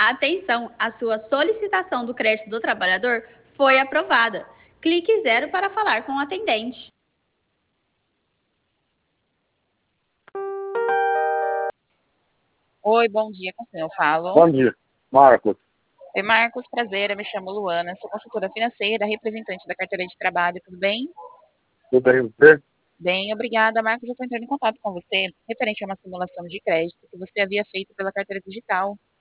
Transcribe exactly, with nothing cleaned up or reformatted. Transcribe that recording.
Atenção, a sua solicitação do crédito do trabalhador foi aprovada. Clique zero para falar com o atendente. Oi, bom dia, com quem eu falo? Bom dia, Marcos. Oi, Marcos, prazer, eu me chamo Luana, sou consultora financeira, representante da carteira de trabalho, tudo bem? Tudo bem com você? Bem, obrigada, Marcos, eu estou entrando em contato com você referente a uma simulação de crédito que você havia feito pela carteira digital.